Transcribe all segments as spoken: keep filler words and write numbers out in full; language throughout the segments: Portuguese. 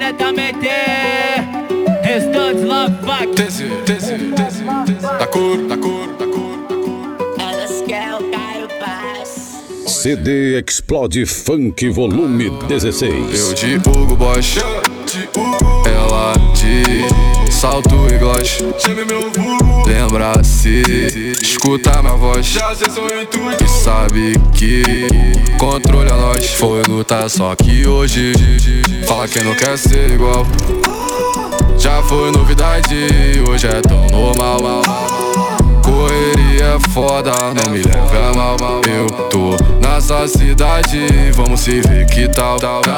diretamente Restantes Love Pack. Desce, desce, desce, desce. Da cor, da cor, da cor, da cor. Elas querem o Caio Paz. C D Explode Funk Volume dezesseis. Eu de Hugo Boss, ela de salto e gloss. Lembra se escuta minha voz e sabe que controle a nós. Foi lutar só que hoje fala que não quer ser igual. Já foi novidade, hoje é tão normal. Correria é foda, não me leve a mal. Eu tô nessa cidade, vamos se ver que tal.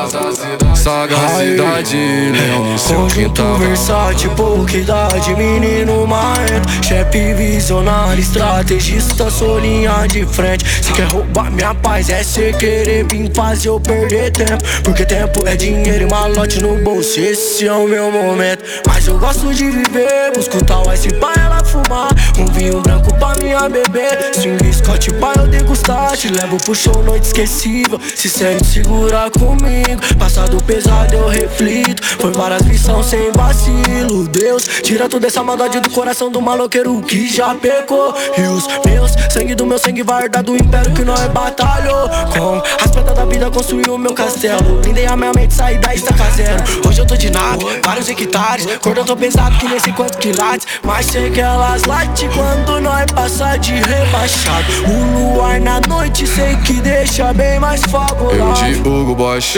Sagacidade, leão no seu quintal. Versátil, pouca idade, menino marrento. Chefe visionário, estrategista, sou linha de frente. Se quer roubar minha paz, é cê querer vir fazer eu perder tempo. Porque tempo é dinheiro e malote no bolso, esse é o meu momento. Mas eu gosto de viver, busco tal ice pra ela fumar. Um vinho branco pra minha bebê, swing Scott pra eu degustar. Te levo pro show, noite esquecível, se sente segura comigo. Passado pesado eu reflito, foi várias missões sem vacilo. Deus, tira toda essa maldade do coração do maloqueiro que já pecou. E os meus, sangue do meu sangue vai herdar do império que nós batalhou. Com as pedras da vida construí o meu castelo, blindei a minha mente, saí da estaca zero. Hoje eu tô de nave, vários hectares, cordão tô pesado que nem sei quantos quilates. Mas sei que elas late quando nós passa de rebaixado. O luar na noite sei que deixa bem mais favorável. Eu de Hugo Boss,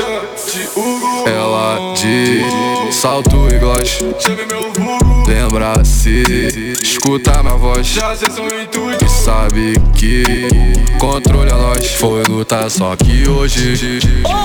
ela de salto e gloss. Lembra se escuta minha voz e sabe que controle a nós. Foi lutar só que hoje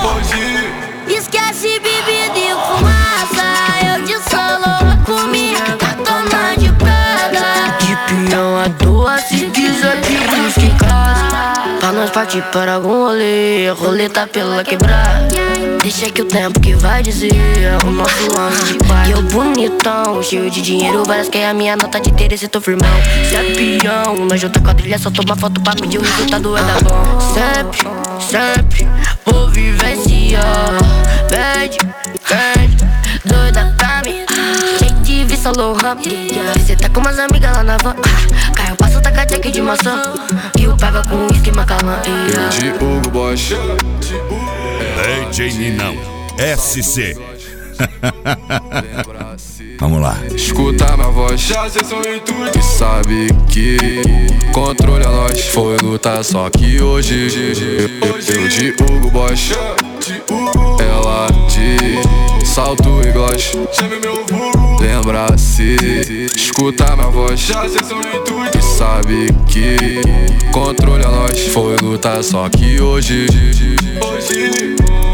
Oh! Esquece bebida e fumaça, eu de solo comigo, tá tomando de praga. De peão à toa, se quiser que busque em casa. Pra nós partir para algum rolê, roleta pela quebrada. Deixa que o tempo que vai dizer o nosso lance de pai. Eu bonitão, cheio de dinheiro, várias que é a minha nota de interesse, tô firmão. Se é peão, nós junta quadrilha, só toma foto pra pedir o resultado é da bom. Sempre, sempre vou vivenciar. Pede, pede, doida pra mim. Cheio de vista low ramp. Cê tá com umas amigas lá na van. Caiu, passa taca jack de maçã. E o paga com uísque macalã. eu de Hugo Boss, D J Ninão, S C. Vamos lá. escuta minha voz e sabe que controle a nós. Foi lutar só que hoje eu de Hugo Boss, ela de salto e gloss. Lembra se escuta minha voz e sabe que controle a nós. Foi lutar só que hoje